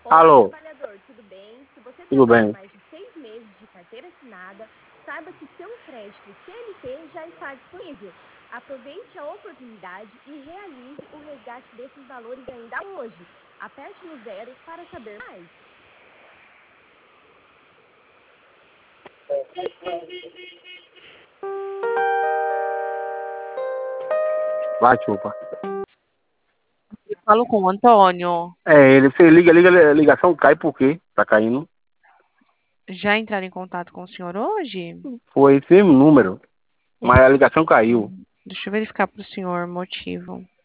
Alô, Trabalhador, tudo bem? Se você tudo trabalha bem? mais de 6 meses de carteira assinada, saiba que seu crédito CLT já está disponível. Aproveite a oportunidade e realize o resgate desses valores ainda hoje. Aperte no 0 para saber mais. Vai, chupa. Eu falo com o Antônio. Você liga, a ligação cai por quê? Tá caindo. Já entraram em contato com o senhor hoje? Foi esse mesmo número, mas a ligação caiu. Deixa eu verificar para o senhor o motivo.